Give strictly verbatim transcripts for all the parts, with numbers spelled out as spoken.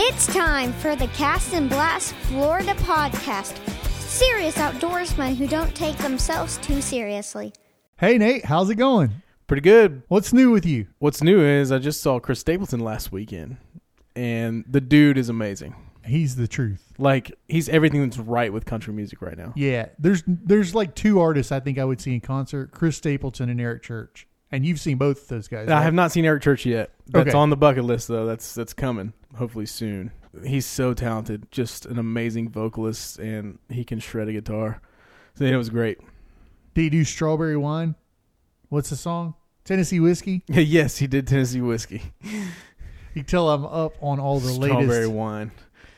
It's time for the Cast and Blast Florida podcast. Serious outdoorsmen who don't take themselves too seriously. Hey, Nate, how's it going? Pretty good. What's new with you? What's new is I just saw Chris Stapleton last weekend, and the dude is amazing. He's the truth. Like, he's everything that's right with country music right now. Yeah, there's there's like two artists I think I would see in concert, Chris Stapleton and Eric Church. And you've seen both of those guys, I right? have not seen Eric Church yet. That's Okay. on the bucket list, though. That's that's coming, hopefully soon. He's so talented, just an amazing vocalist, and he can shred a guitar. So it was great. Did he do Strawberry Wine? What's the song? Tennessee Whiskey? Yes, he did Tennessee Whiskey. You can tell I'm up on all the Strawberry latest. Wine.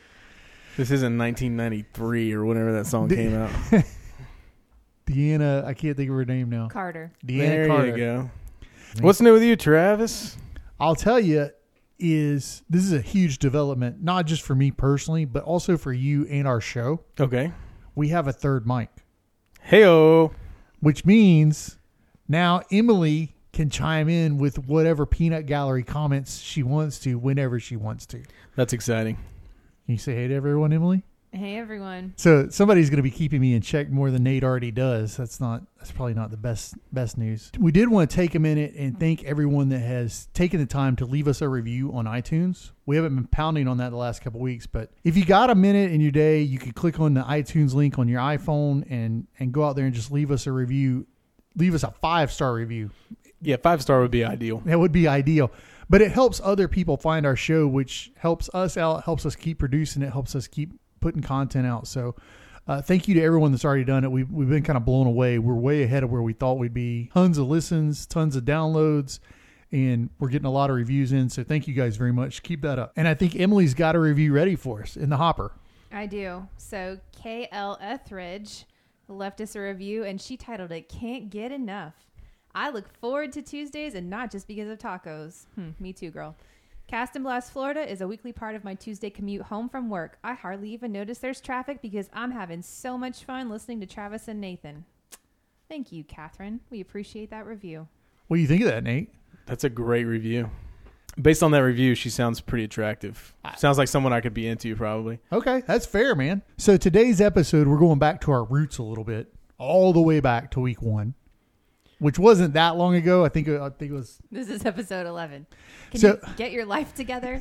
This isn't nineteen ninety-three or whenever that song The- came out. Deanna, I can't think of her name now. Carter. Deanna There Carter. you go. What's new with you, Travis? I'll tell you, is this is a huge development, not just for me personally, but also for you and our show. Okay. We have a third mic, Heyo. which means now Emily can chime in with whatever peanut gallery comments she wants to whenever she wants to. Can That's exciting. you say hey to everyone, Emily? Hey, everyone. So somebody's going to be keeping me in check more than Nate already does. That's not. That's probably not the best best news. We did want to take a minute and thank everyone that has taken the time to leave us a review on iTunes. We haven't been pounding on that the last couple of weeks, but if you got a minute in your day, you could click on the iTunes link on your iPhone and and go out there and just leave us a review. Leave us a five star review. Yeah, five star would be ideal. That would be ideal. But it helps other people find our show, which helps us out, helps us keep producing it, helps us keep putting content out. So uh, thank you to everyone that's already done it. We've, we've been kind of blown away. We're way ahead of where we thought we'd be. Tons of listens, tons of downloads, and we're getting a lot of reviews in. So thank you guys very much. Keep that up. And I think Emily's got a review ready for us in the hopper. I do. So K L Etheridge left us a review, and she titled it, Can't Get Enough. I look forward to Tuesdays, and not just because of tacos. Hmm, me too, girl. Cast and Blast Florida is a weekly part of my Tuesday commute home from work. I hardly even notice there's traffic because I'm having so much fun listening to Travis and Nathan. Thank you, Catherine. We appreciate that review. What do you think of that, Nate? That's a great review. Based on that review, she sounds pretty attractive. Sounds like someone I could be into, probably. Okay, that's fair, man. So today's episode, we're going back to our roots a little bit, all the way back to week one, which wasn't that long ago. I think I think it was. This is episode eleven. Can So- you get your life together?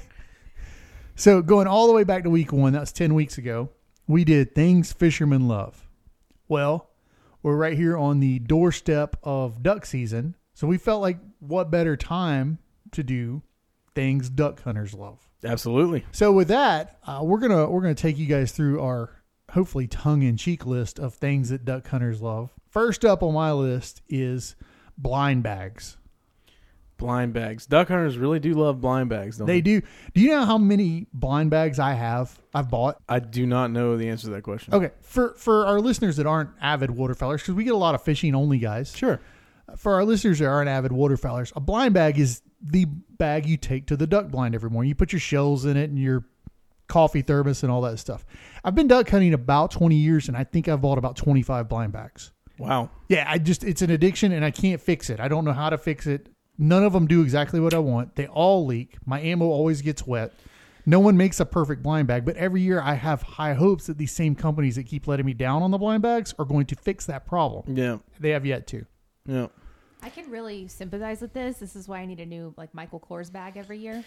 So going all the way back to week one, that was ten weeks ago, we did Things Fishermen Love. Well, we're right here on the doorstep of duck season. So we felt like what better time to do Things Duck Hunters Love. Absolutely. So with that, uh, we're gonna we're gonna take you guys through our hopefully tongue-in-cheek list of things that duck hunters love. First up on my list is blind bags. Blind bags. Duck hunters really do love blind bags, don't they? They do. Do you know how many blind bags I have? I've bought. I do not know the answer to that question. Okay, for for our listeners that aren't avid waterfowlers, because we get a lot of fishing only guys. Sure. For our listeners that aren't avid waterfowlers, a blind bag is the bag you take to the duck blind every morning. You put your shells in it and your coffee thermos and all that stuff. I've been duck hunting about twenty years, and I think I've bought about twenty-five blind bags. Wow. Yeah, I just it's an addiction, and I can't fix it. I don't know how to fix it. None of them do exactly what I want. They all leak. My ammo always gets wet. No one makes a perfect blind bag, but every year I have high hopes that these same companies that keep letting me down on the blind bags are going to fix that problem. Yeah. They have yet to. Yeah. I can really sympathize with this. This is why I need a new like Michael Kors bag every year.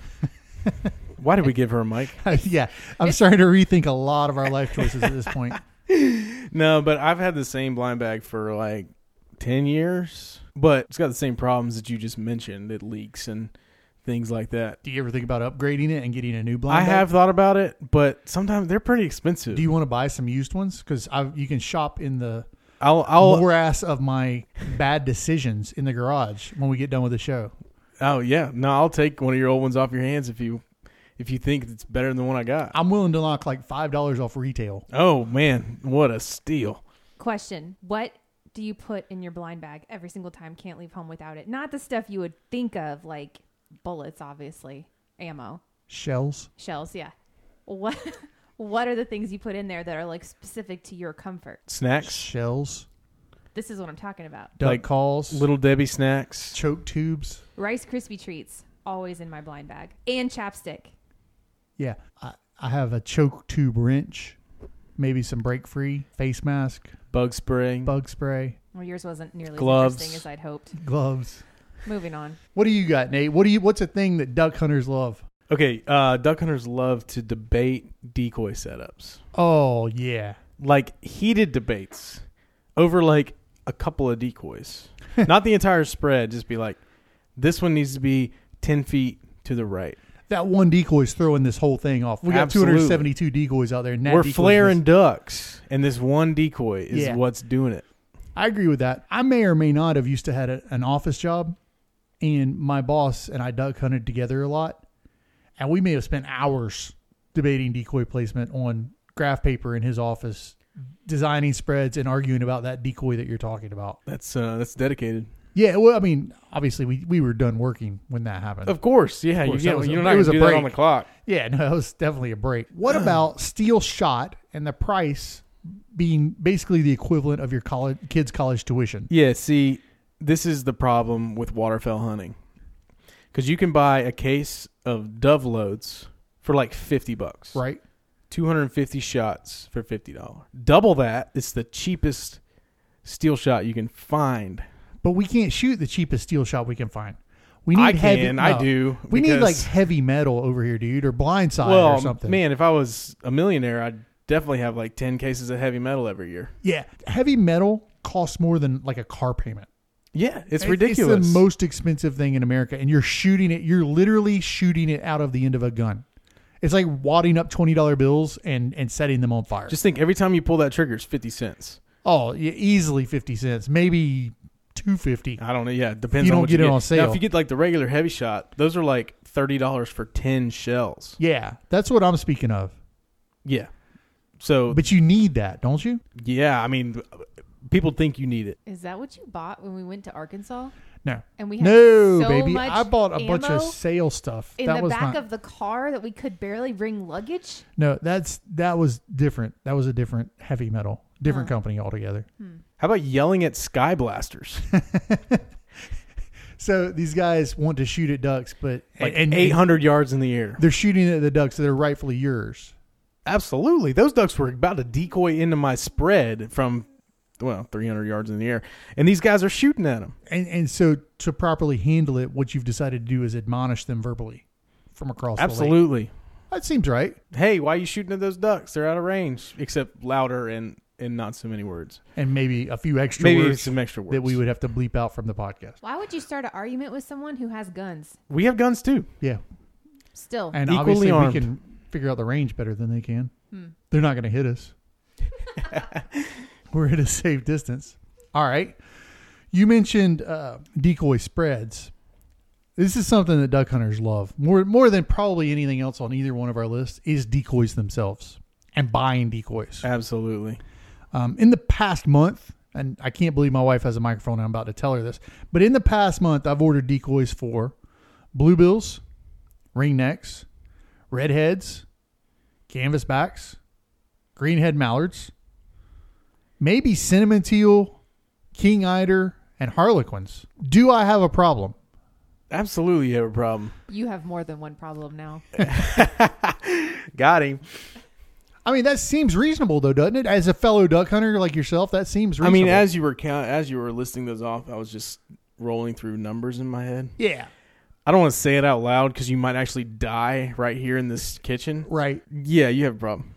Why did we give her a mic? Yeah, I'm starting to rethink a lot of our life choices at this point. No, but I've had the same blind bag for like ten years, but it's got the same problems that you just mentioned. It leaks and things like that. Do you ever think about upgrading it and getting a new blind I bag? have thought about it, but sometimes they're pretty expensive. Do you want to buy some used ones? Because you can shop in the I'll, I'll, morass of my bad decisions in the garage when we get done with the show. oh yeah, no, I'll take one of your old ones off your hands if you, if you think it's better than the one I got. I'm willing to knock like five dollars off retail. Oh man, what a steal! Question: what do you put in your blind bag every single time? Can't leave home without it. Not the stuff you would think of, like bullets, obviously, ammo, Shells. shells. Yeah. What What are the things you put in there that are like specific to your comfort? Snacks, Shells. This is what I'm talking about. Duck Like calls. Little Debbie snacks. choke tubes. Rice Krispie treats, always in my blind bag, and chapstick. Yeah. I, I have a choke tube wrench, maybe some break free, face mask, Bug spray. bug spray, Well, yours wasn't nearly Gloves. as interesting as I'd hoped. gloves. Moving on. What do you got, Nate? What do you? What's a thing that duck hunters love? Okay, uh, duck hunters love to debate decoy setups. Oh yeah, Like heated debates over like a couple of decoys. Not the entire spread, just be like, this one needs to be ten feet to the right. that one decoy's throwing this whole thing off. We got Absolutely. two hundred seventy-two decoys out there. And that We're decoy's flaring this- ducks, and this one decoy is Yeah. what's doing it. I agree with that. I may or may not have used to had a, an office job, and my boss and I duck hunted together a lot, and we may have spent hours debating decoy placement on graph paper in his office, designing spreads and arguing about that decoy that you're talking about. That's uh, that's dedicated. Yeah, well, I mean, obviously we, we were done working when that happened. Of course, yeah. Of course, you that get, was a- you're it not was going a to do that on break. the clock. Yeah, no, that was definitely a break. What about steel shot and the price being basically the equivalent of your college kids' college tuition? Yeah, see, this is the problem with waterfowl hunting. Because you can buy a case of dove loads for like fifty bucks. Right? two hundred fifty shots for fifty dollars. Double that, it's the cheapest steel shot you can find. But we can't shoot the cheapest steel shot we can find. We need I heavy, can, no. I do. We need like because- heavy metal over here, dude, or blindside well, or something. man, if I was a millionaire, I'd definitely have like ten cases of heavy metal every year. Yeah, heavy metal costs more than like a car payment. Yeah, it's It- ridiculous. It's the most expensive thing in America, and you're shooting it. You're literally shooting it out of the end of a gun. It's like wadding up twenty dollar bills and, and setting them on fire. Just think, every time you pull that trigger, it's fifty cents. oh, yeah, easily fifty cents, maybe two fifty. I don't know. Yeah, it depends You on don't what get you it get. on sale. Now, if you get like the regular heavy shot, those are like thirty dollars for ten shells. Yeah, that's what I'm speaking of. Yeah. So, But you need that, don't you? yeah, I mean, people think you need it. Is that what you bought when we went to Arkansas? No, And we had no, so baby. much I bought a bunch of ammo sale stuff. in that the was back not. of the car that we could barely bring luggage. No, that's that was different. That was a different heavy metal, different Huh. company altogether. How about yelling at sky blasters? So these guys want to shoot at ducks, but Like and, eight hundred yards in the air. they're shooting at the ducks that are rightfully yours. Absolutely. Those ducks were about to decoy into my spread from, well, three hundred yards in the air. And these guys are shooting at them. And and so to properly handle it, what you've decided to do is admonish them verbally from across the lake. Absolutely. That seems right. Hey, why are you shooting at those ducks? They're out of range, except louder and, and not so many words. And maybe a few extra Maybe words some extra words. that we would have to bleep out from the podcast. Why would you start an argument with someone who has guns? We have guns too. Yeah. Still. And Equally obviously armed. we can figure out the range better than they can. Hmm. They're not going to hit us. We're at a safe distance. All right. You mentioned uh, decoy spreads. This is something that duck hunters love more more than probably anything else on either one of our lists is decoys themselves and buying decoys. Absolutely. Um, in the past month, and I can't believe my wife has a microphone and I'm about to tell her this, but in the past month, I've ordered decoys for bluebills, ringnecks, redheads, canvasbacks, greenhead mallards, maybe cinnamon teal, king eider, and harlequins. Do I have a problem? Absolutely, you have a problem. You have more than one problem now. Got him. I mean, that seems reasonable, though, doesn't it? As a fellow duck hunter like yourself, that seems I reasonable. mean, as you were count, as you were listing those off, I was just rolling through numbers in my head. yeah, I don't want to say it out loud because you might actually die right here in this kitchen. right. Yeah, you have a problem.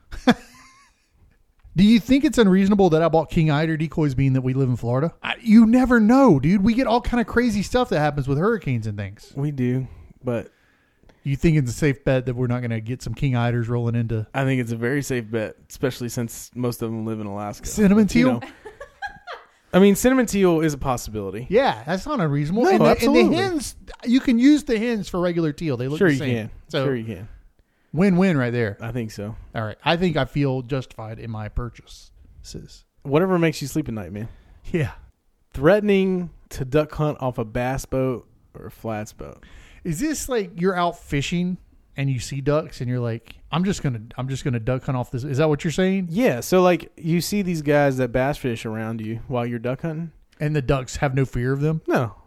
Do you think it's unreasonable that I bought king eider decoys being that we live in Florida? I, you never know, dude. We get all kind of crazy stuff that happens with hurricanes and things. We do, but You think it's a safe bet that we're not going to get some king eiders rolling into I think it's a very safe bet, especially since most of them live in Alaska. cinnamon You teal? know. I mean, cinnamon teal is a possibility. Yeah, that's not unreasonable. No, and, the, and absolutely. the hens, you can use the hens for regular teal. They look Sure the you same. can. So sure you can. win-win right there. I think so. All right. I think I feel justified in my purchases. Whatever makes you sleep at night, man. Yeah. Threatening to duck hunt off a bass boat or a flats boat. Is this like you're out fishing and you see ducks and you're like, I'm just gonna I'm just gonna duck hunt off this? Is that what you're saying? Yeah, so like you see these guys that bass fish around you while you're duck hunting. And the ducks have no fear of them? No,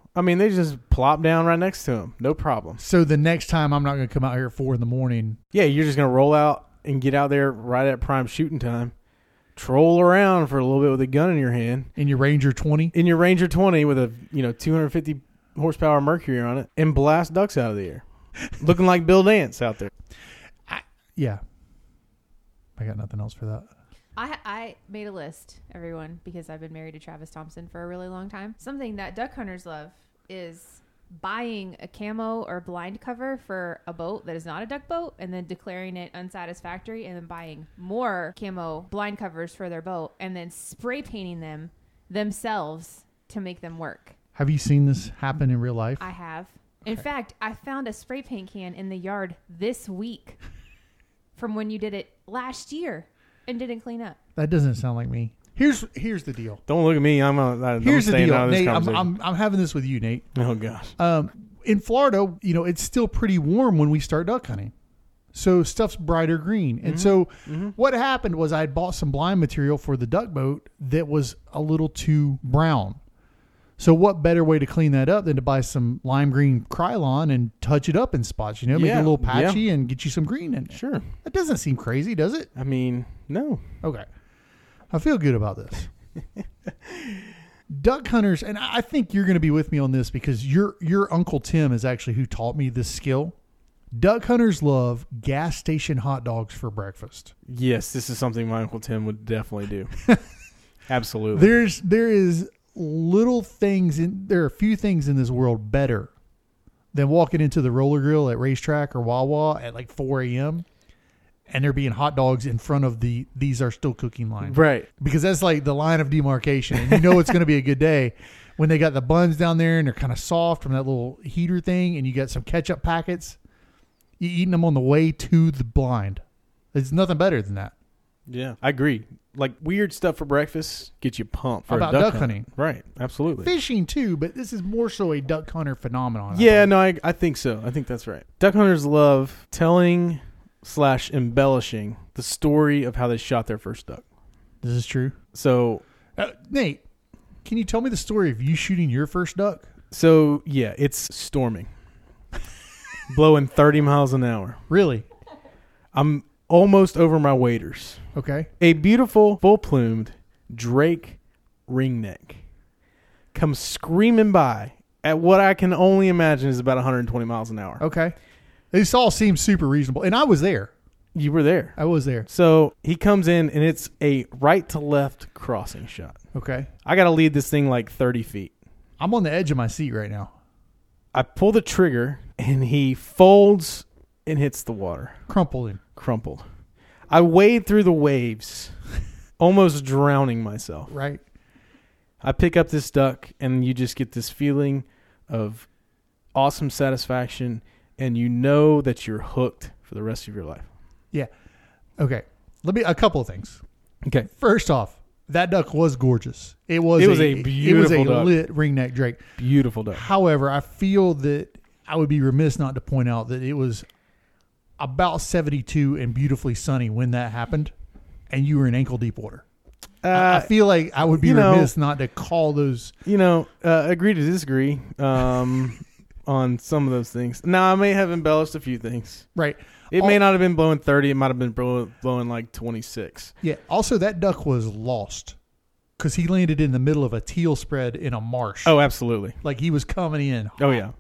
I mean, they just plop down right next to them. No problem. So the next time I'm not going to come out here at four in the morning. Yeah, you're just going to roll out and get out there right at prime shooting time. Troll around for a little bit with a gun in your hand. In your Ranger twenty? In your Ranger twenty with a, you know, two hundred fifty horsepower Mercury on it and blast ducks out of the air. Looking like Bill Dance out there. I, yeah. I got nothing else for that. I I made a list, everyone, because I've been married to Travis Thompson for a really long time. Something that duck hunters love is buying a camo or blind cover for a boat that is not a duck boat and then declaring it unsatisfactory and then buying more camo blind covers for their boat and then spray painting them themselves to make them work. Have you seen this happen in real life? I have. In Okay. fact, I found a spray paint can in the yard this week from when you did it last year and didn't clean up. That doesn't sound like me. Here's here's the deal. Don't look at me. I'm, a, I'm Here's the staying deal, out of this Nate. I'm, conversation. I'm I'm having this with you, Nate. Oh, gosh. Um, in Florida, you know, it's still pretty warm when we start duck hunting. So stuff's brighter green. And so Mm-hmm. what happened was I had bought some blind material for the duck boat that was a little too brown. So what better way to clean that up than to buy some lime green Krylon and touch it up in spots, you know, make it Yeah, a little patchy yeah. and get you some green in it. Sure. That doesn't seem crazy, does it? I mean, no. Okay. I feel good about this. Duck hunters, and I think you're going to be with me on this because your your Uncle Tim is actually who taught me this skill. Duck hunters love gas station hot dogs for breakfast. Yes, this is something my Uncle Tim would definitely do. Absolutely. There's there is little things in there are a few things in this world better than walking into the roller grill at Racetrack or Wawa at like four a.m. and there being hot dogs in front of the these are still cooking line. Right. Because that's like the line of demarcation. And you know it's going to be a good day when they got the buns down there and they're kind of soft from that little heater thing and you got some ketchup packets. You eating them on the way to the blind. There's nothing better than that. Yeah, I agree. Like weird stuff for breakfast gets you pumped for About a duck, duck hunt. hunting. Right, absolutely. Fishing too, but this is more so a duck hunter phenomenon. I Yeah, think. no, I, I think so. I think that's right. Duck hunters love telling slash embellishing the story of how they shot their first duck. This is true. So, Uh, Nate, can you tell me the story of you shooting your first duck? so yeah, it's storming, blowing thirty miles an hour. Really? I'm almost over my waders. Okay. A beautiful, full-plumed Drake ringneck comes screaming by at what I can only imagine is about one hundred twenty miles an hour. Okay. This all seems super reasonable. And I was there. You were there. I was there. So he comes in, and it's a right to left crossing shot. Okay. I got to lead this thing like thirty feet. I'm on the edge of my seat right now. I pull the trigger, and he folds and hits the water. Crumpled him. Crumpled. I wade through the waves, almost drowning myself. Right. I pick up this duck, and you just get this feeling of awesome satisfaction, and you know that you're hooked for the rest of your life. Yeah. Okay. Let me, a couple of things. Okay. First off, that duck was gorgeous. It was, It was a, a It was beautiful a duck. lit ringneck drake. Beautiful duck. However, I feel that I would be remiss not to point out that it was about seventy-two and beautifully sunny when that happened, and you were in ankle deep water. I, I Uh, feel like I would be you know- remiss not to call those. you know, uh, agree to disagree um, on some of those things. Now, I may have embellished a few things. Right. It Al- may not have been blowing thirty. It might have been blow, blowing like twenty-six. Yeah. Also, that duck was lost because he landed in the middle of a teal spread in a marsh. Oh, absolutely. Like he was coming in. Oh, yeah.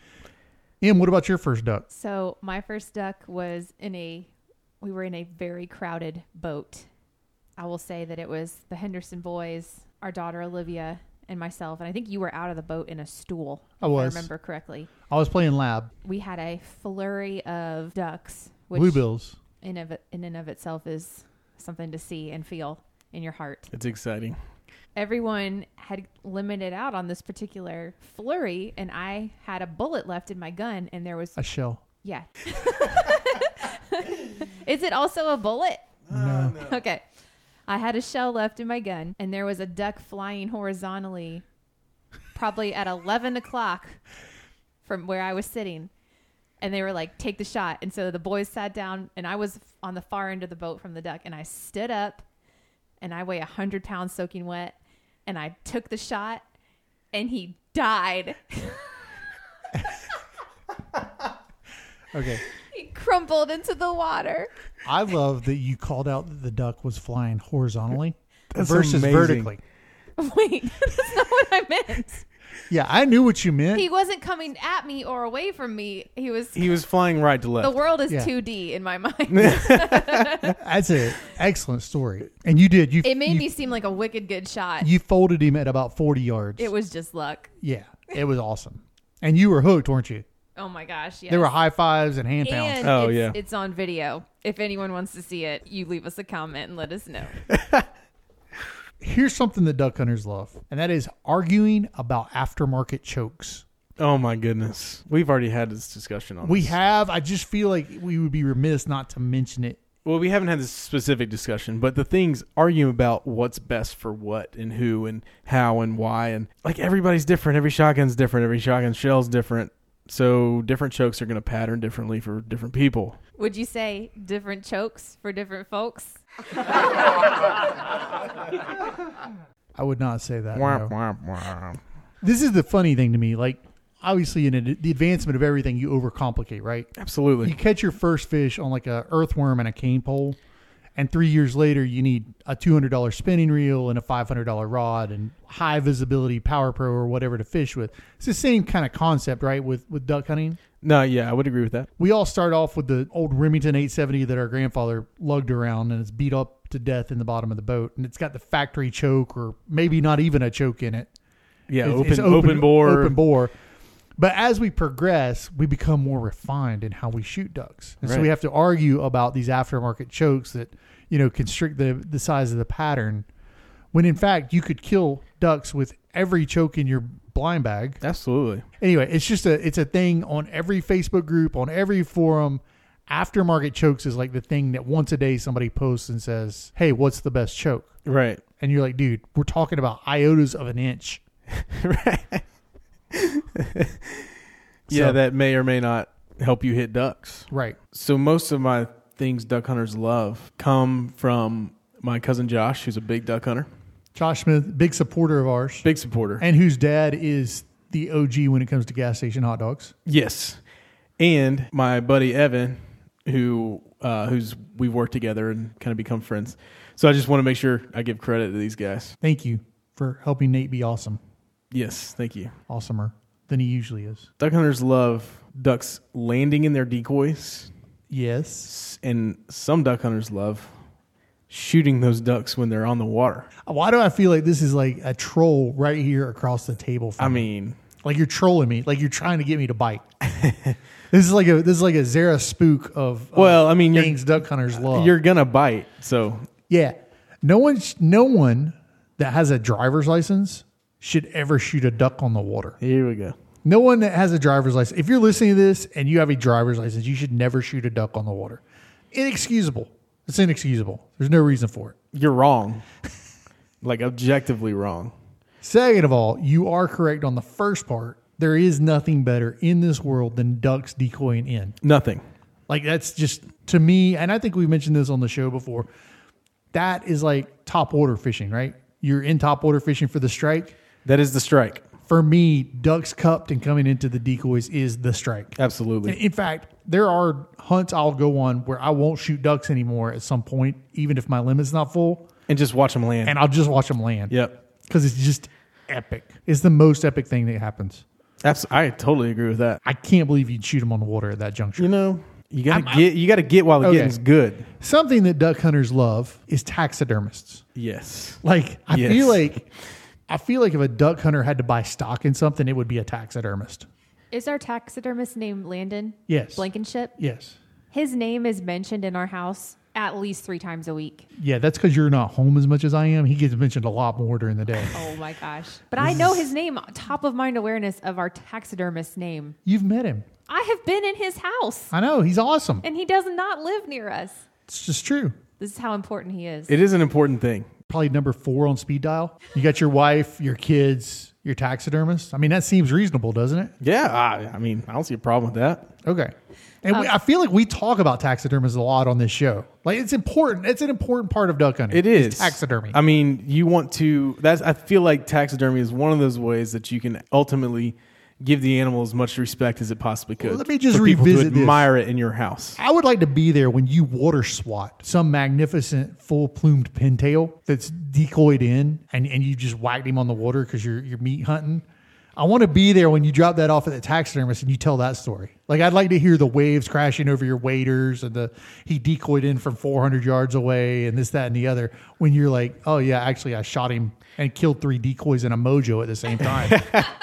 Em, what about your first duck? So my first duck was in a, we were in a very crowded boat. I will say that it was the Henderson boys, our daughter Olivia, and myself. And I think you were out of the boat in a stool. I if was. I remember correctly. I was playing lab. We had a flurry of ducks, which Bluebills. in, of, in and of itself is something to see and feel in your heart. It's exciting. Everyone had limited out on this particular flurry, and I had a bullet left in my gun, and there was A shell. yeah. Is it also a bullet? No. Okay. I had a shell left in my gun, and there was a duck flying horizontally, probably at eleven o'clock from where I was sitting. And they were like, take the shot. And so the boys sat down, and I was on the far end of the boat from the duck, and I stood up, and I weigh one hundred pounds soaking wet, and I took the shot, and he died. Okay. He crumpled into the water. I love that you called out that the duck was flying horizontally That's versus amazing. vertically. Wait, that's not what I meant. Yeah, I knew what you meant. He wasn't coming at me or away from me. He was. He was flying right to left. The world is Yeah. two D in my mind. That's an excellent story. And you did. You It made you, me seem like a wicked good shot. You folded him at about forty yards. It was just luck. Yeah, it was awesome. And you were hooked, weren't you? Oh my gosh, yes. There were high fives and hand pounds. And Oh, it's, yeah. it's on video. If anyone wants to see it, you leave us a comment and let us know. Here's something that duck hunters love, and that is arguing about aftermarket chokes. Oh my goodness. We've already had this discussion on We this. have. I just feel like we would be remiss not to mention it. Well, we haven't had this specific discussion, but the things arguing about what's best for what and who and how and why. And like everybody's different. Every shotgun's different. Every shotgun shell's different. So different chokes are going to pattern differently for different people. Would you say different chokes for different folks? I would not say that. Wah, no. wah, wah. This is the funny thing to me. Like, obviously, in a, the advancement of everything, you overcomplicate, right? Absolutely. You catch your first fish on like a earthworm and a cane pole, and three years later, you need a two hundred dollars spinning reel and a five hundred dollars rod and high visibility Power Pro or whatever to fish with. It's the same kind of concept, right? With with duck hunting, No, yeah, I would agree with that. we all start off with the old Remington eight seventy that our grandfather lugged around, and it's beat up to death in the bottom of the boat, and it's got the factory choke or maybe not even a choke in it. Yeah, It's- open, it's open bore. open bore. But as we progress, we become more refined in how we shoot ducks, and so Right. we have to argue about these aftermarket chokes that you know constrict the the size of the pattern. When in fact, you could kill ducks with every choke in your blind bag. Absolutely. Anyway, it's just a it's a thing on every Facebook group, on every forum. Aftermarket chokes is like the thing that once a day somebody posts and says, "Hey, what's the best choke?" Right. And you're like, "Dude, we're talking about iotas of an inch." right. yeah, So- that may or may not help you hit ducks. Right. So most of my things duck hunters love come from my cousin Josh, who's a big duck hunter, Josh Smith, big supporter of ours, big supporter. and whose dad is the O G when it comes to gas station hot dogs. Yes, and my buddy Evan, who uh, who's we've worked together and kind of become friends. So I just want to make sure I give credit to these guys. Thank you for helping Nate be awesome, Yes, thank you. awesomer than he usually is. Duck hunters love ducks landing in their decoys, Yes. and some duck hunters love shooting those ducks when they're on the water. Why do I feel like this is like a troll right here across the table from I me? mean, Like you're trolling me, like you're trying to get me to bite. This is like a this is like a Zara spook of, of well, I mean, you're, things duck hunters love. you're gonna bite. So Yeah. No one, sh- no one that has a driver's license should ever shoot a duck on the water. here we go. No one that has a driver's license. If you're listening to this and you have a driver's license, you should never shoot a duck on the water. Inexcusable. It's inexcusable. There's no reason for it. You're wrong. Like objectively wrong. Second of all, you are correct on the first part. There is nothing better in this world than ducks decoying in. Nothing. Like that's just to me, and I think we mentioned this on the show before. That is like top order fishing, right? You're in top order fishing for the strike. That is the strike. For me, ducks cupped and coming into the decoys is the strike. Absolutely. In fact, there are hunts I'll go on where I won't shoot ducks anymore at some point, even if my limit's not full, And just watch them land. and I'll just watch them land. Yep. Because it's just epic. It's the most epic thing that happens. Abs- I totally agree with that. I can't believe you'd shoot them on the water at that juncture. You know, you gotta I'm- get you gotta get while the Okay. getting's good. Something that duck hunters love is taxidermists. Yes. Like I Yes. feel like I feel like if a duck hunter had to buy stock in something, it would be a taxidermist. Is our taxidermist named Landon Yes. Blankenship? Yes. His name is mentioned in our house at least three times a week. Yeah, that's because you're not home as much as I am. He gets mentioned a lot more during the day. Oh my gosh. But I know his name, top of mind awareness of our taxidermist's name. You've met him. I have been in his house I know. He's awesome. and he does not live near us. It's just true. This is how important he is. It is an important thing. Probably number four on speed dial. You got your wife, your kids, Your taxidermist? I mean, that seems reasonable, doesn't it? Yeah, I, I mean, I don't see a problem with that. Okay. And we, I feel like we talk about taxidermists a lot on this show. Like, it's important. It's an important part of duck hunting. It is taxidermy. I mean, you want to. That's. I feel like taxidermy is one of those ways that you can ultimately give the animal as much respect as it possibly could. Well, let me just for people revisit to admire this. it in your house. I would like to be there when you water swat some magnificent full-plumed pintail that's decoyed in, and, and you just whacked him on the water because you're you're meat hunting. I want to be there when you drop that off at the taxidermist and you tell that story. Like, I'd like to hear the waves crashing over your waders and the he decoyed in from four hundred yards away and this, that, and the other. When you're like, oh yeah, actually I shot him and killed three decoys in a mojo at the same time.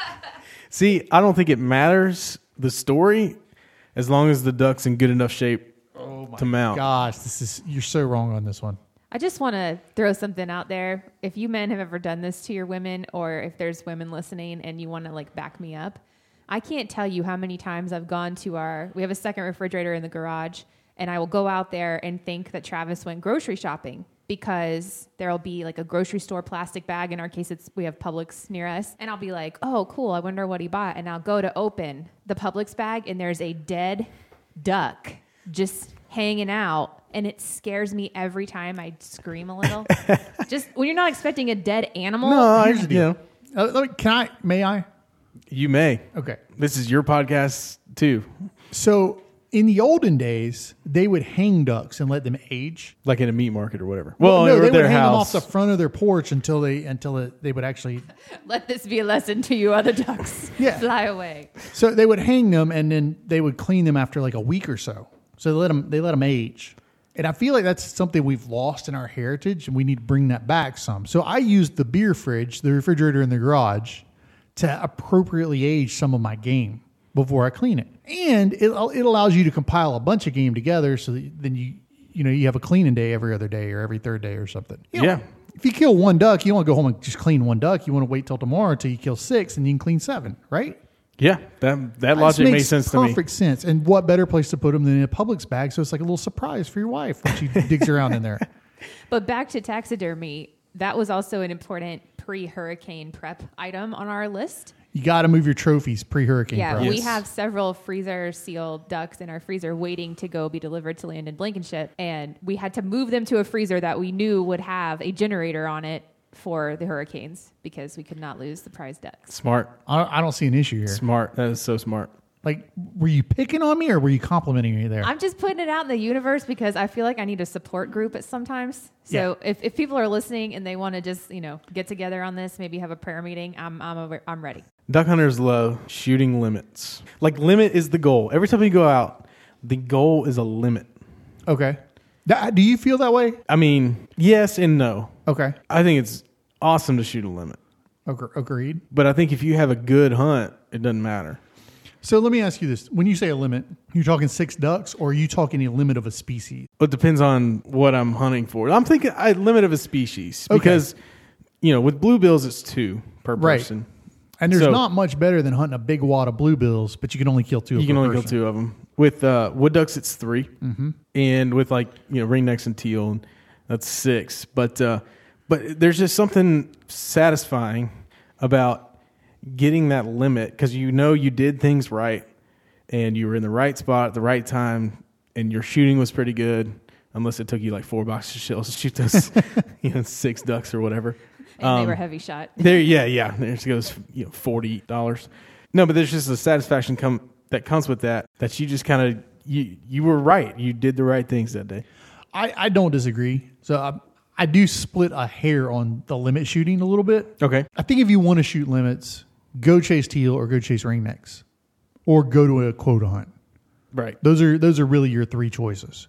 See, I don't think it matters the story as long as the duck's in good enough shape Oh my to mount. gosh, this is you're so wrong on this one. I just want to throw something out there. If you men have ever done this to your women, or if there's women listening and you want to like back me up, I can't tell you how many times I've gone to our, we have a second refrigerator in the garage, and I will go out there and think that Travis went grocery shopping because there'll be like a grocery store plastic bag. In our case, it's, we have Publix near us. And I'll be like, oh, cool. I wonder what he bought. And I'll go to open the Publix bag and there's a dead duck just hanging out. And it scares me every time. I scream a little. Just when you're not expecting a dead animal. No, I, Here's the you deal. know, Uh, let me, can I? May I? you may. Okay. This is your podcast too, So in the olden days, they would hang ducks and let them age. like in a meat market or whatever. Well, no, or they their would hang house. them off the front of their porch until they until it, they would actually. Let this be a lesson to you other ducks. Yeah. Fly away. So they would hang them and then they would clean them after like a week or so. So they let them they let them age. And I feel like that's something we've lost in our heritage, and we need to bring that back some. So I used the beer fridge, the refrigerator in the garage, to appropriately age some of my game before I clean it. And it, it allows you to compile a bunch of game together, so that then you you know you have a cleaning day every other day or every third day or something. You know, Yeah. If you kill one duck, you don't want to go home and just clean one duck. You want to wait till tomorrow until you kill six, and you can clean seven, right? Yeah, that that This logic makes makes sense to me. Perfect sense. And what better place to put them than in a Publix bag? So it's like a little surprise for your wife when she digs around in there. But back to taxidermy, that was also an important pre-hurricane prep item on our list. You got to move your trophies pre-hurricane. Yeah, prep. we Yes. have several freezer sealed ducks in our freezer waiting to go be delivered to Landon Blankenship. And we had to move them to a freezer that we knew would have a generator on it for the hurricanes because we could not lose the prize ducks. Smart, I, I don't see an issue here. smart. That is so smart. Like, were you picking on me or were you complimenting me there? I'm just putting it out in the universe because I feel like I need a support group at sometimes. So if, if people are listening and they want to just, you know, get together on this, maybe have a prayer meeting, I'm I'm over, I'm ready. Duck hunters love shooting limits. Like, limit is the goal. Every time you go out, the goal is a limit. Okay. That, do you feel that way? I mean, yes and no. Okay. I think it's awesome to shoot a limit. Ag- Agreed. But I think if you have a good hunt, it doesn't matter. So let me ask you this. When you say a limit, you're talking six ducks or are you talking a limit of a species? It depends on what I'm hunting for. I'm thinking a limit of a species Okay. because, you know, with bluebills, it's two per Right. person. And there's So- not much better than hunting a big wad of bluebills, but you can only kill two You of can per only kill person. two of them. With uh, wood ducks, it's three. Mm-hmm. And with like, you know, ringnecks and teal, that's six. But, uh, but there's just something satisfying about getting that limit because you know you did things right and you were in the right spot at the right time and your shooting was pretty good, unless it took you like four boxes of shells to shoot those, you know, six ducks or whatever. And Um, they were heavy shot. There, yeah, yeah. There goes, you know, forty dollars. No, but there's just a satisfaction come that comes with that. That you just kind of you you were right. You did the right things that day. I, I don't disagree. So I, I do split a hair on the limit shooting a little bit. Okay. I think if you want to shoot limits, go chase teal or go chase ringnecks, or go to a quota hunt. Right. Those are those are really your three choices.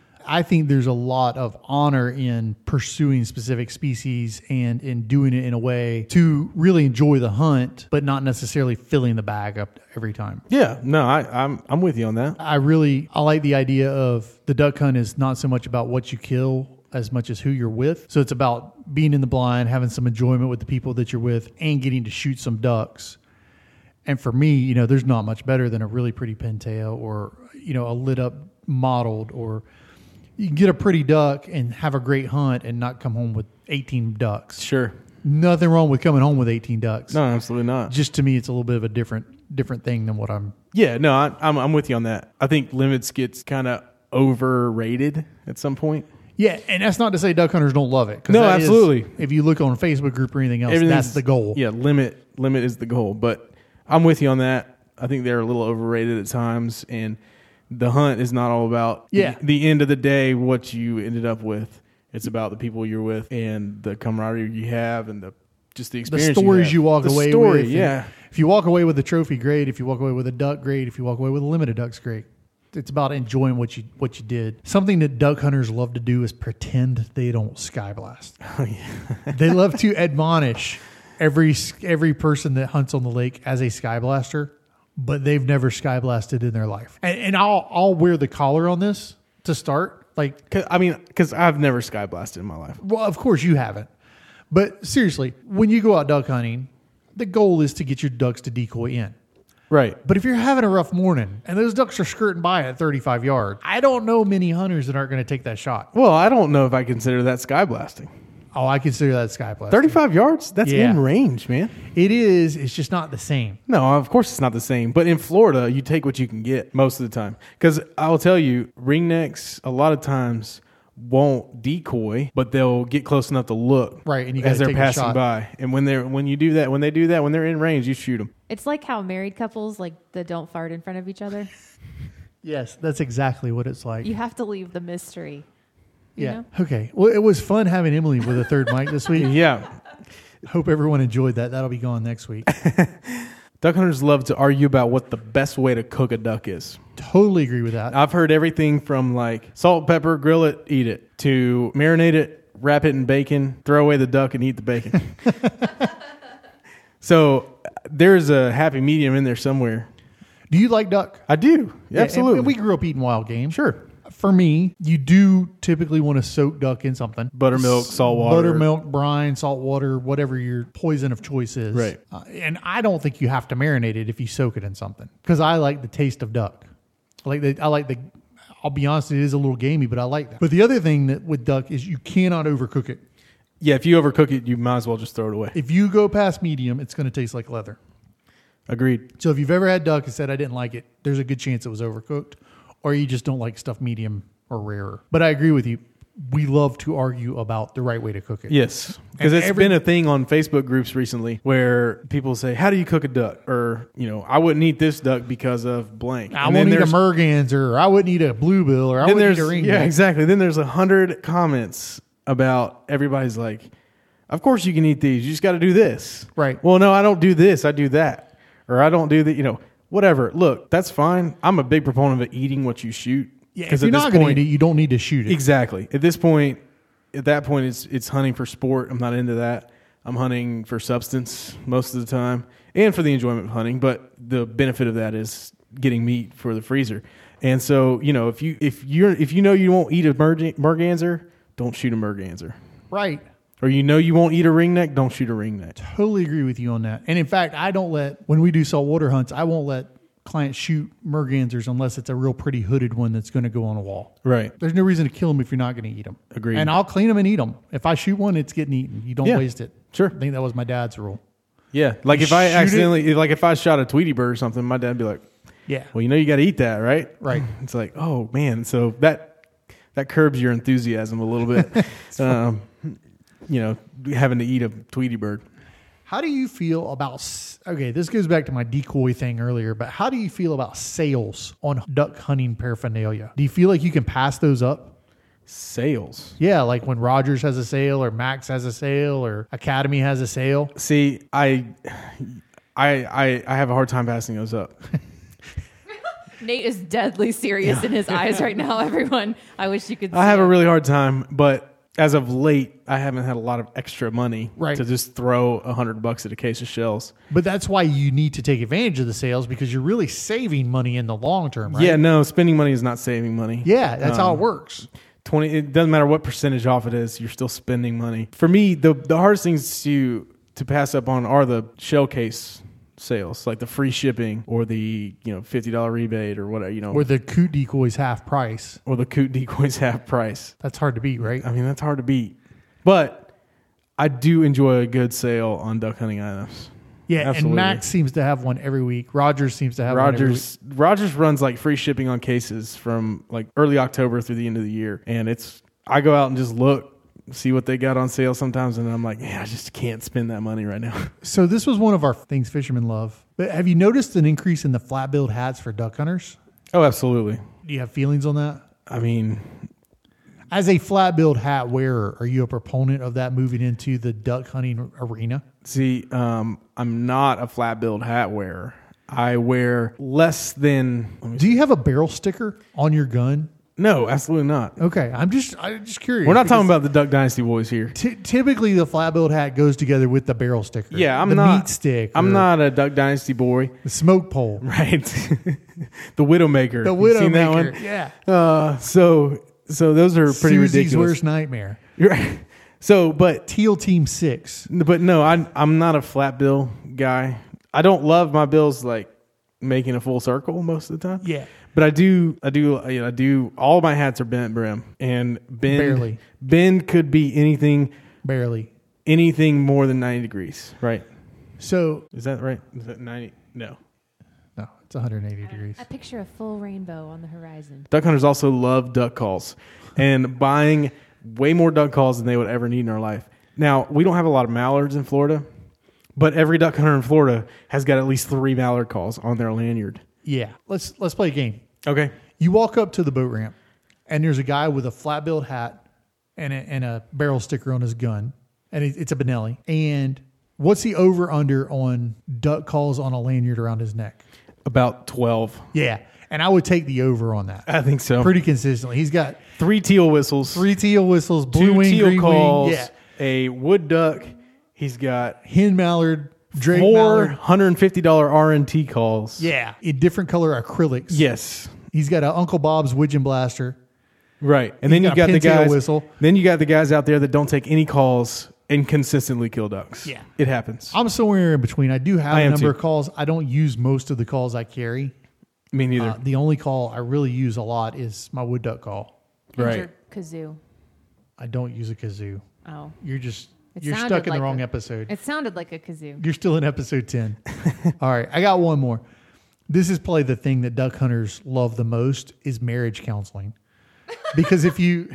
I think there's a lot of honor in pursuing specific species and in doing it in a way to really enjoy the hunt, but not necessarily filling the bag up every time. Yeah. No, I, I'm I'm with you on that. I really I like the idea of the duck hunt is not so much about what you kill as much as who you're with. So it's about being in the blind, having some enjoyment with the people that you're with, and getting to shoot some ducks. And for me, you know, there's not much better than a really pretty pintail or, you know, a lit up mottled, or you can get a pretty duck and have a great hunt and not come home with eighteen ducks. Sure. Nothing wrong with coming home with eighteen ducks. No, absolutely not. Just to me, it's a little bit of a different different thing than what I'm. Yeah, no, I, I'm I'm with you on that. I think limits gets kind of overrated at some point. Yeah, and that's not to say duck hunters don't love it. 'Cause No, that is- absolutely. if you look on a Facebook group or anything else, Everything's- that's the goal. Yeah, limit limit is the goal. But I'm with you on that. I think they're a little overrated at times, and the hunt is not all about Yeah. the, the end of the day what you ended up with. It's about the people you're with and the camaraderie you have and the just the The experience. stories have. you, walk the away story, with. Yeah, If you walk away with a trophy, great. If you walk away with a duck, great. If you walk away with a limited ducks, great. It's about enjoying what you what you did. Something that duck hunters love to do is pretend they don't sky blast. Oh, yeah. They love to admonish every every person that hunts on the lake as a sky blaster, but they've never sky blasted in their life. And, and I'll I'll wear the collar on this to start. Like, 'Cause- I mean, because I've never sky blasted in my life. well, of course you haven't. But seriously, when you go out duck hunting, the goal is to get your ducks to decoy in. Right. But if you're having a rough morning and those ducks are skirting by at thirty-five yards, I don't know many hunters that aren't going to take that shot. Well, I don't know if I consider that sky blasting. Oh, I consider that sky blast. thirty-five yards? That's Yeah. in range, man. It is. It's just not the same. No, of course it's not the same. But in Florida, you take what you can get most of the time. Because I'll tell you, ringnecks a lot of times won't decoy, but they'll get close enough to look Right, and you as gotta they're take a passing shot. by. And when they're when you do that, when they do that, when they're in range, you shoot them. It's like how married couples like that don't fart in front of each other. Yes, that's exactly what it's like. You have to leave the mystery. You yeah. know? Okay. Well, it was fun having Emily with a third mic this week. Yeah. Hope everyone enjoyed that. That'll be gone next week. Duck hunters love to argue about what the best way to cook a duck is. Totally agree with that. I've heard everything from like salt, pepper, grill it, eat it, to marinate it, wrap it in bacon, throw away the duck and eat the bacon. So there's a happy medium in there somewhere. Do you like duck? I do. Yeah, Absolutely. And we grew up eating wild game. Sure. For me, you do typically want to soak duck in something. Buttermilk, salt water. Buttermilk, brine, salt water, whatever your poison of choice is. Right. Uh, and I don't think you have to marinate it if you soak it in something. Because I like the taste of duck. I like the, I like the, I'll be honest, it is a little gamey, but I like that. But the other thing that with duck is you cannot overcook it. Yeah, if you overcook it, you might as well just throw it away. If you go past medium, it's going to taste like leather. Agreed. So if you've ever had duck and said, I didn't like it, there's a good chance it was overcooked, or you just don't like stuff medium or rarer. But I agree with you. We love to argue about the right way to cook it. Yes. Because And it's every- been a thing on Facebook groups recently where people say, how do you cook a duck? Or, you know, I wouldn't eat this duck because of blank. I And won't then eat a there's- merganser, or I wouldn't eat a bluebill, or I then wouldn't there's eat a ring. yeah, exactly. Then there's a hundred comments about everybody's like, of course you can eat these. You just got to do this. Right. Well, no, I don't do this. I do that. Or I don't do the, you know, whatever. Look, that's fine. I'm a big proponent of eating what you shoot. Yeah, 'Cause if you're at this not going to point- eat it, you don't need to shoot it. Exactly. At this point, at that point, it's it's hunting for sport. I'm not into that. I'm hunting for substance most of the time and for the enjoyment of hunting. But the benefit of that is getting meat for the freezer. And so, you know, if you if you're if you know you won't eat a merg- merganser, don't shoot a merganser. Right. Or you know you won't eat a ringneck, don't shoot a ringneck. Totally agree with you on that. And in fact, I don't let, when we do saltwater hunts, I won't let clients shoot mergansers unless it's a real pretty hooded one that's going to go on a wall. Right. There's no reason to kill them if you're not going to eat them. Agreed. And I'll clean them and eat them. If I shoot one, it's getting eaten. You don't Yeah. waste it. Sure. I think that was my dad's rule. Yeah. Like You if I shoot it- accidentally, like if I shot a Tweety bird or something, my dad'd be like, Yeah. well, you know you got to eat that, right? Right. It's like, oh man, so that that curbs your enthusiasm a little bit. um, you know, having to eat a Tweety bird. How do you feel about, s- okay, this goes back to my decoy thing earlier, but how do you feel about sales on duck hunting paraphernalia? Do you feel like you can pass those up? Sales. Yeah, like when Rogers has a sale or Max has a sale or Academy has a sale. See, I, I, I, I have a hard time passing those up. Nate is deadly serious in his eyes right now, everyone. I wish you could see I have it. a really hard time, but as of late, I haven't had a lot of extra money Right. to just throw a hundred bucks at a case of shells. But that's why you need to take advantage of the sales because you're really saving money in the long term, right? Yeah, no, spending money is not saving money. Yeah, that's how it Um, works. twenty it doesn't matter what percentage off it is, you're still spending money. For me, the the hardest things to to pass up on are the shell case sales, like the free shipping or the, you know, fifty dollars rebate or whatever, you know, Or the coot decoys half price. or the coot decoys half price. That's hard to beat, right? I mean, that's hard to beat. But I do enjoy a good sale on duck hunting items. Yeah, Absolutely. and Max seems to have one every week. Rogers seems to have one every week. Rogers Rogers runs like free shipping on cases from like early October through the end of the year, and it's I go out and just look, see what they got on sale sometimes, and I'm like, yeah, I just can't spend that money right now. So this was one of our things fishermen love. But have you noticed an increase in the flat-billed hats for duck hunters? Oh, absolutely. Do you have feelings on that? I mean, As a flat-billed hat wearer, are you a proponent of that moving into the duck hunting arena? see, um, I'm not a flat billed hat wearer. I wear less than. Let me Do you have a barrel sticker on your gun? No, absolutely not. Okay, I'm just I'm just curious. We're not talking because about the Duck Dynasty boys here. T- typically, the flat-billed hat goes together with the barrel sticker. Yeah, I'm the not. meat stick. I'm or not a Duck Dynasty boy, the smoke pole. right? The Widowmaker. The You seen that Widowmaker. one? Yeah. Uh, so, so those are pretty Susie's ridiculous. worst nightmare. You're right. So, but Teal Team Six. but no, I I'm not a flat bill guy. I don't love my bills like making a full circle most of the time. Yeah. But I do, I do, you know, I do. All my hats are bent brim, and bend Barely. bend could be anything, Barely. anything more than ninety degrees, right? So Is that right? Is that ninety? No. no, it's one hundred eighty degrees. I picture a full rainbow on the horizon. Duck hunters also love duck calls and buying way more duck calls than they would ever need in our life. Now, we don't have a lot of mallards in Florida, but every duck hunter in Florida has got at least three mallard calls on their lanyard. Yeah. Let's let's play a game. Okay. You walk up to the boat ramp, and there's a guy with a flat-billed hat and a, and a barrel sticker on his gun, and it, it's a Benelli. And what's the over/under on duck calls on a lanyard around his neck? About twelve. Yeah, and I would take the over on that I think so. pretty consistently. He's got Three teal whistles. three teal whistles, blue two wing, teal green calls. wing, yeah, A wood duck. He's got hen mallard, drake four mallard, hundred and fifty dollar R and T calls. yeah, in different color acrylics. Yes. He's got an Uncle Bob's Widgeon Blaster. Right. And He's then you got a got the pintail guys. whistle. Then you got the guys out there that don't take any calls and consistently kill ducks. Yeah. It happens. I'm somewhere in between. I do have I a am number too. of calls. I don't use most of the calls I carry. Me neither. Uh, the only call I really use a lot is my wood duck call. And Right. your kazoo. I don't use a kazoo. Oh. You're just It you're sounded stuck in like the wrong a- episode. It sounded like a kazoo. You're still in episode ten. All right, I got one more. This is probably the thing that duck hunters love the most is marriage counseling. Because if you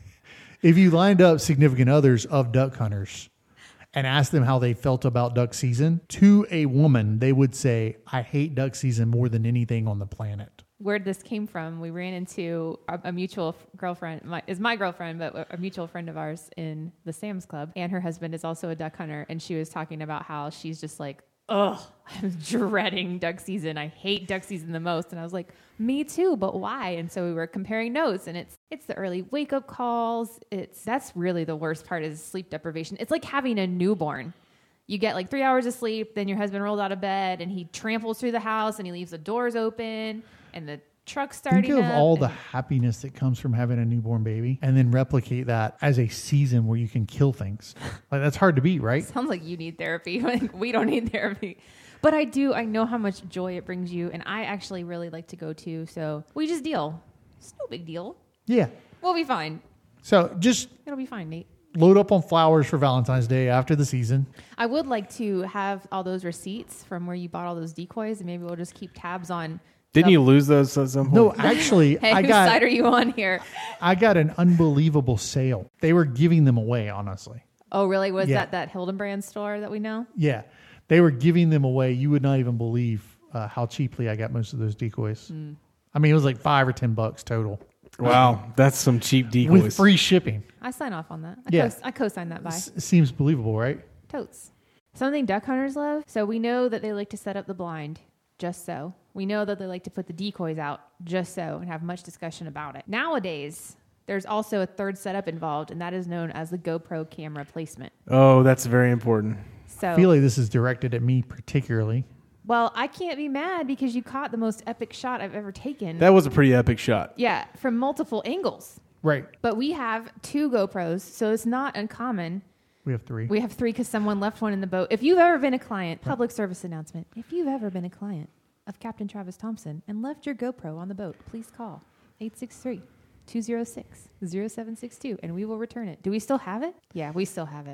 if you lined up significant others of duck hunters and asked them how they felt about duck season, to a woman, they would say, I hate duck season more than anything on the planet. Where this came from, we ran into a, a mutual f- girlfriend, my, is my girlfriend, but a, a mutual friend of ours in the Sam's Club, and her husband is also a duck hunter, and she was talking about how she's just like, ugh, I'm dreading duck season. I hate duck season the most. And I was like, me too, but why? And so we were comparing notes, and it's it's the early wake up calls. It's that's really the worst part is sleep deprivation. It's like having a newborn. You get like three hours of sleep, then your husband rolls out of bed and he tramples through the house and he leaves the doors open and the truck's starting Think of up all the and- happiness that comes from having a newborn baby and then replicate that as a season where you can kill things. Like that's hard to beat, right? Sounds like you need therapy. Like, we don't need therapy. But I do. I know how much joy it brings you. And I actually really like to go to. So we just deal. It's no big deal. Yeah. We'll be fine. So just It'll be fine, Nate. load up on flowers for Valentine's Day after the season. I would like to have all those receipts from where you bought all those decoys. And maybe we'll just keep tabs on. Didn't the- you lose those at some point? No, actually, Hey, I whose got side are you on here? I got an unbelievable sale. They were giving them away, honestly. Oh, really? Was Yeah. that that Hildenbrand store that we know? Yeah, they were giving them away. You would not even believe uh, how cheaply I got most of those decoys. Mm. I mean, it was like five or ten bucks total Wow, that's some cheap decoys. with free shipping. I sign off on that. I, Yeah. co- I co-sign that by. S- seems believable, right? Totes. Something duck hunters love. So we know that they like to set up the blind, just so. We know that they like to put the decoys out, just so, and have much discussion about it. Nowadays, there's also a third setup involved, and that is known as the GoPro camera placement. Oh, that's very important. So, I feel like this is directed at me particularly. well, I can't be mad because you caught the most epic shot I've ever taken. That was a pretty epic shot. yeah, from multiple angles. Right. But we have two GoPros, so it's not uncommon. We have three. We have three because someone left one in the boat. If you've ever been a client, public service announcement. If you've ever been a client of Captain Travis Thompson and left your GoPro on the boat, please call eight six three, two zero six, zero seven six two and we will return it. Do we still have it? Yeah, we still have it.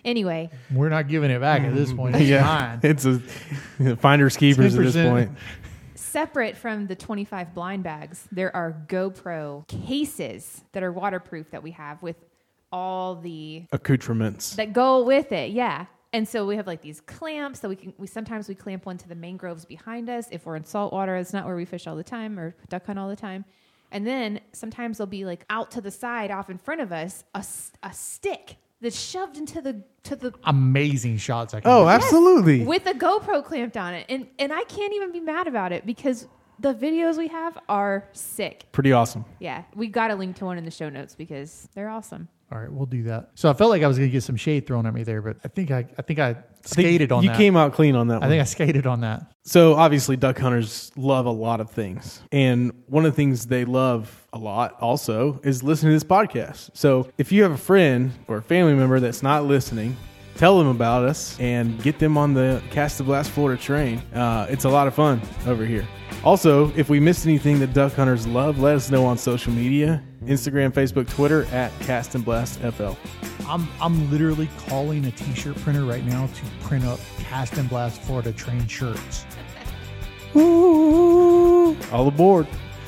Anyway, We're not giving it back at this point. It's yeah, mine. it's a finders keepers at this ten percent. point. separate from the twenty-five blind bags, there are GoPro cases that are waterproof that we have with all the Accoutrements. that go with it. Yeah. And so we have like these clamps that we can, we sometimes we clamp one to the mangroves behind us if we're in saltwater. It's not where we fish all the time or duck hunt all the time. And then sometimes they'll be like out to the side off in front of us, a, a stick that's shoved into the, to the, Amazing shots. I can Oh, do. absolutely. with a GoPro clamped on it. And, and I can't even be mad about it because the videos we have are sick. Pretty awesome. Yeah. We got a link to one in the show notes because they're awesome. All right, we'll do that. So I felt like I was going to get some shade thrown at me there, but I think I, I think I I think skated on you that. came out clean on that I one. think I skated on that. So obviously duck hunters love a lot of things. And one of the things they love a lot also is listening to this podcast. So if you have a friend or a family member that's not listening, tell them about us and get them on the Cast and Blast Florida train. Uh, it's a lot of fun over here. Also, if we missed anything that duck hunters love, let us know on social media, Instagram, Facebook, Twitter at Cast and Blast F L. I'm I'm literally calling a t-shirt printer right now to print up Cast and Blast Florida train shirts. Ooh, all aboard.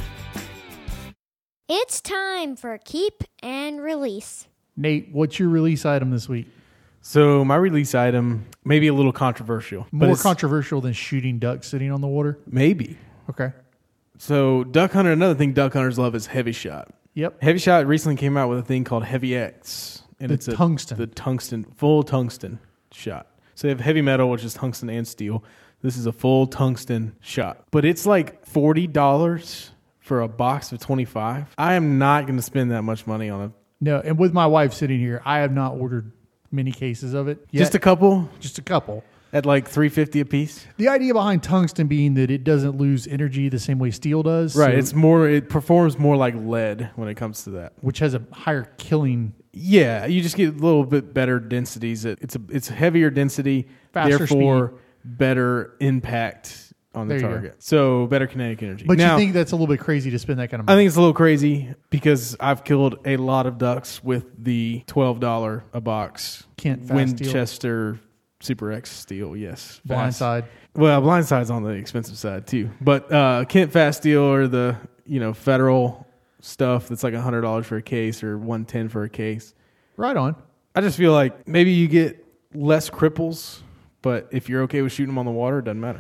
It's time for Keep and Release. Nate, what's your release item this week? So my release item may be a little controversial. but More it's- controversial than shooting ducks sitting on the water? Maybe. Okay. So duck hunter, another thing duck hunters love is heavy shot. Yep. Heavy Shot recently came out with a thing called Heavy X, and The it's a, tungsten. the tungsten, full tungsten shot. So they have heavy metal, which is tungsten and steel. This is a full tungsten shot, but it's like forty dollars for a box of twenty-five. I am not going to spend that much money on a No, and with my wife sitting here, I have not ordered many cases of it. Yet. just a couple just a couple. at like three fifty a piece. The idea behind tungsten being that it doesn't lose energy the same way steel does. Right, so- it's more. It performs more like lead when it comes to that. which has a higher killing. Yeah, you just get a little bit better densities. It- It's a it's heavier density, Faster therefore better impact on the There you go. target. So better kinetic energy. But now, you think that's a little bit crazy to spend that kind of I money? think it's a little crazy because I've killed a lot of ducks with the twelve dollars a box Kent Fast Steel. Winchester Super X steel. Yes, Fast. Blindside. Well, blindside's on the expensive side too, but uh, Kent Fast Steel or the you know federal stuff that's like a hundred dollars for a case or one ten for a case. Right on. I just feel like maybe you get less cripples, but if you're okay with shooting them on the water, it doesn't matter.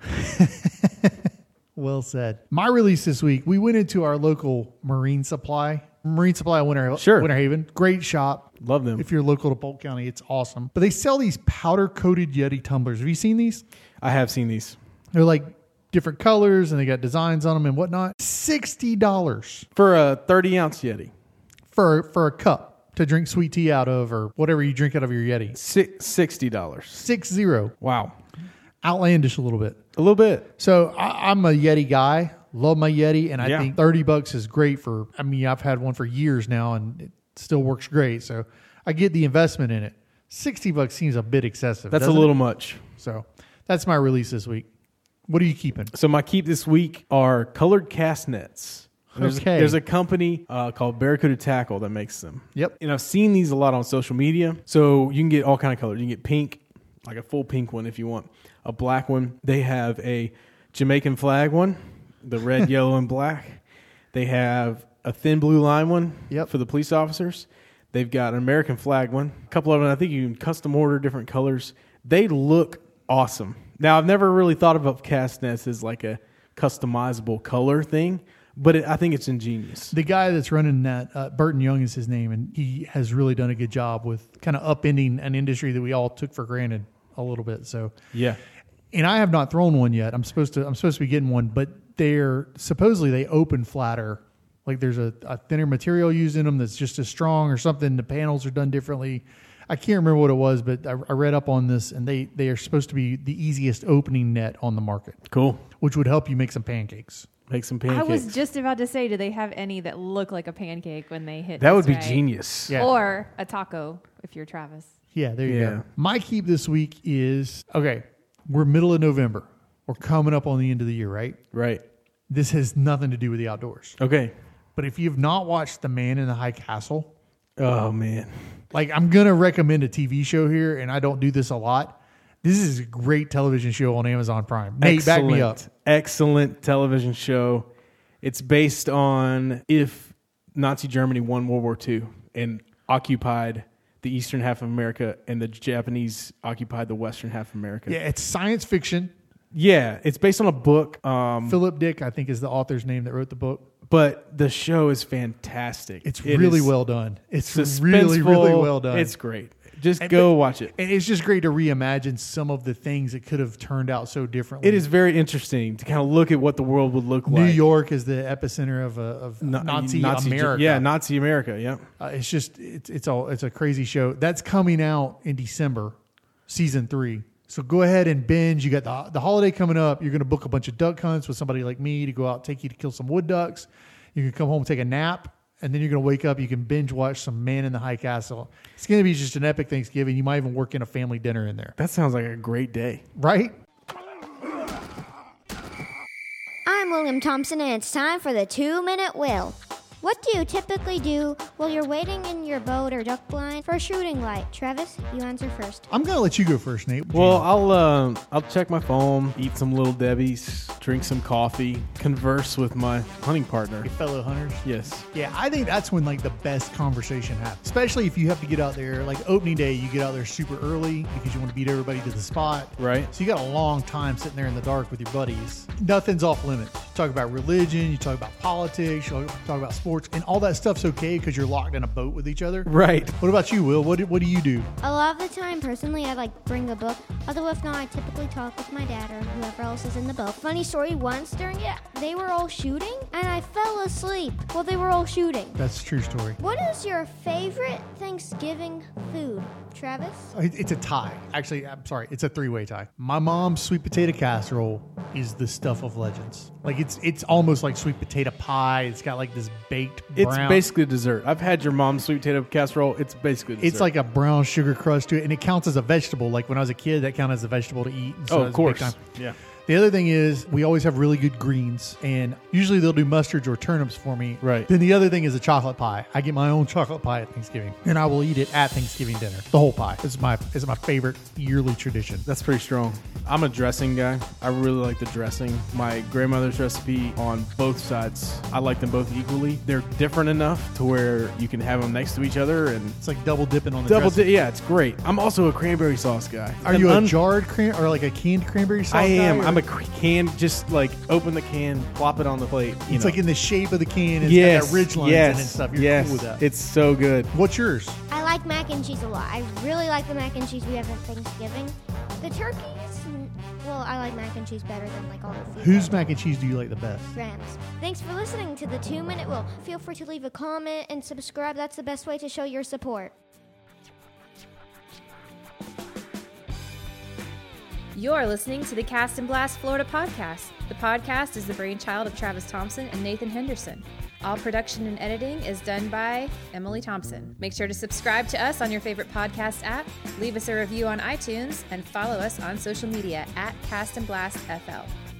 Well said. My release this week, we went into our local Marine Supply. Marine Supply Winter, Sure. Winter Haven. Great shop. Love them. If you're local to Polk County, it's awesome. But they sell these powder-coated Yeti tumblers. Have you seen these? I have seen these. They're like different colors, and they got designs on them and whatnot. sixty dollars For a thirty ounce Yeti. for, for a cup to drink sweet tea out of or whatever you drink out of your Yeti. Six, sixty dollars. Six zero. Wow. Outlandish a little bit. A little bit. So I, I'm a Yeti guy. Love my Yeti, and I Yeah. think thirty bucks is great for. I mean, I've had one for years now, and it still works great. So I get the investment in it. Sixty bucks seems a bit excessive. That's a doesn't little it? much. So that's my release this week. What are you keeping? So my keep this week are colored cast nets. There's, Okay. there's a company uh, called Barracuda Tackle that makes them. Yep. And I've seen these a lot on social media. So you can get all kind of colors. You can get pink, like a full pink one if you want. A black one. They have a Jamaican flag one, the red, yellow, and black. They have a thin blue line one Yep. for the police officers. They've got an American flag one. A couple of them, I think you can custom order different colors. They look awesome. Now, I've never really thought about cast nets as like a customizable color thing, but it, I think it's ingenious. The guy that's running that, uh, Burton Young is his name, and he has really done a good job with kind of upending an industry that we all took for granted a little bit. So, Yeah. and I have not thrown one yet. I'm supposed to. I'm supposed to be getting one, but they're supposedly they open flatter. Like there's a, a thinner material used in them that's just as strong or something. The panels are done differently. I can't remember what it was, but I, I read up on this, and they they are supposed to be the easiest opening net on the market, Cool. which would help you make some pancakes. Make some pancakes. I was just about to say, do they have any that look like a pancake when they hit? that would this be right? genius. Yeah. Or a taco if you're Travis. Yeah, there you Yeah. go. My keep this week is okay. We're middle of November. We're coming up on the end of the year, right? Right. This has nothing to do with the outdoors. Okay. But if you've not watched The Man in the High Castle, Oh, man. Like, I'm going to recommend a T V show here, and I don't do this a lot. This is a great television show on Amazon Prime. Nate, Excellent, back me up. Excellent television show. It's based on if Nazi Germany won World War Two and occupied the eastern half of America and the Japanese occupied the western half of America. Yeah, it's science fiction. Yeah, it's based on a book. Um, Philip Dick, I think, is the author's name that wrote the book. But the show is fantastic. It's It really is well done. It's suspenseful. really, really well done. It's great. Just And- go but- watch it. And it's just great to reimagine some of the things that could have turned out so differently. It is very interesting to kind of look at what the world would look New like. York is the epicenter of, uh, of Na- Nazi, America. Yeah, Nazi America. Yeah. Uh, it's just it's it's all it's a crazy show that's coming out in December, season three. So go ahead and binge. You got the the holiday coming up. You're going to book a bunch of duck hunts with somebody like me to go out, take you to kill some wood ducks. You can come home, take a nap, and then you're going to wake up. You can binge watch some Man in the High Castle. It's going to be just an epic Thanksgiving. You might even work in a family dinner in there, That sounds like a great day. right? I'm William Thompson, and it's time for the two-minute will. What do you typically do while you're waiting in your boat or duck blind for a shooting light? Travis, you answer first. I'm going to let you go first, Nate. Well, I'll uh, I'll check my phone, eat some Little Debbie's, drink some coffee, converse with my hunting partner. fellow hunters. Yes. Yeah, I think that's when like the best conversation happens. Especially if you have to get out there, like opening day, you get out there super early because you want to beat everybody to the spot. Right. So you got a long time sitting there in the dark with your buddies. Nothing's off limits. You talk about religion, you talk about politics, you talk about sports, and all that stuff's okay because you're locked in a boat with each other. Right. What about you, Will? What do, what do you do? A lot of the time, personally, I like bring a book. Although if not, I typically talk with my dad or whoever else is in the boat. Funny story, once during it, they were all shooting, and I fell asleep while they were all shooting. That's a true story. What is your favorite Thanksgiving food, Travis? It- It's a tie. Actually, I'm sorry. It's a three-way tie. My mom's sweet potato casserole is the stuff of legends. Like it's it's almost like sweet potato pie. It's got like this baked It's brown. basically a dessert. I've had your mom's sweet potato casserole. It's basically a dessert. It's like a brown sugar crust to it, and it counts as a vegetable. Like when I was a kid, that counted as a vegetable to eat. And so oh, it's of big course. time. Yeah. The other thing is we always have really good greens, and usually they'll do mustards or turnips for me. Right. Then the other thing is a chocolate pie. I get my own chocolate pie at Thanksgiving, and I will eat it at Thanksgiving dinner. The whole pie. This is my this is my favorite yearly tradition. That's pretty strong. I'm a dressing guy. I really like the dressing. My grandmother's recipe on both sides, I like them both equally. They're different enough to where you can have them next to each other and It's like double dipping on the double. dressing. Di- yeah, it's great. I'm also a cranberry sauce guy. Are An you a un- jarred cran or like a canned cranberry sauce? I am. guy, or- I'm a cr- can. Just like open the can, plop it on the plate. You It's know. like in the shape of the can. It's yes, got that ridge lines yes, in it and stuff. You're yes. cool with that. It's so good. What's yours? I like mac and cheese a lot. I really like the mac and cheese we have at Thanksgiving. The turkeys, mm, well, I like mac and cheese better than like all the food. Whose mac and cheese do you like the best? Rams. Thanks for listening to the Two Minute Will. Feel free to leave a comment and subscribe. That's the best way to show your support. You're listening to the Cast and Blast Florida podcast. The podcast is the brainchild of Travis Thompson and Nathan Henderson. All production and editing is done by Emily Thompson. Make sure to subscribe to us on your favorite podcast app, leave us a review on iTunes, and follow us on social media at Cast and Blast F L.